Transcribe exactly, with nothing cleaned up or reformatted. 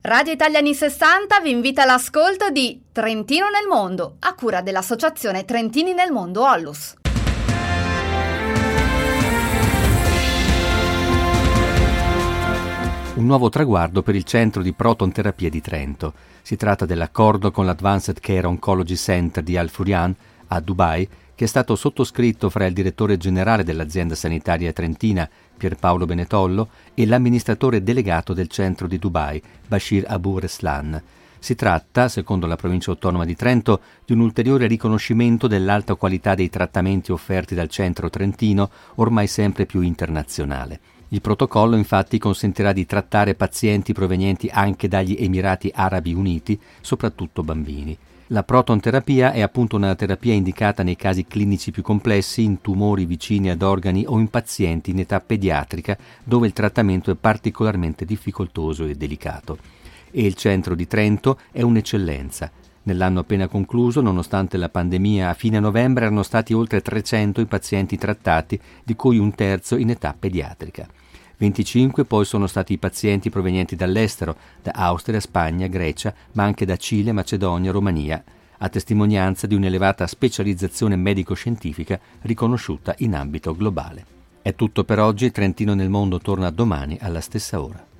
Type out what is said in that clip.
Radio Italia anni sessanta vi invita all'ascolto di Trentino nel mondo, a cura dell'associazione Trentini nel mondo Ollus. Un nuovo traguardo per il centro di protonterapia di Trento. Si tratta dell'accordo con l'Advanced Care Oncology Center di Al Furyan a Dubai, che è stato sottoscritto fra il direttore generale dell'azienda sanitaria trentina, Pierpaolo Benetollo, e l'amministratore delegato del centro di Dubai, Bashir Abu Reslan. Si tratta, secondo la provincia autonoma di Trento, di un ulteriore riconoscimento dell'alta qualità dei trattamenti offerti dal centro trentino, ormai sempre più internazionale. Il protocollo infatti consentirà di trattare pazienti provenienti anche dagli Emirati Arabi Uniti, soprattutto bambini. La protonterapia è appunto una terapia indicata nei casi clinici più complessi, in tumori vicini ad organi o in pazienti in età pediatrica dove il trattamento è particolarmente difficoltoso e delicato. E il centro di Trento è un'eccellenza. Nell'anno appena concluso, nonostante la pandemia, a fine novembre erano stati oltre trecento i pazienti trattati, di cui un terzo in età pediatrica. venticinque poi sono stati i pazienti provenienti dall'estero, da Austria, Spagna, Grecia, ma anche da Cile, Macedonia, Romania, a testimonianza di un'elevata specializzazione medico-scientifica riconosciuta in ambito globale. È tutto per oggi, Trentino nel mondo torna domani alla stessa ora.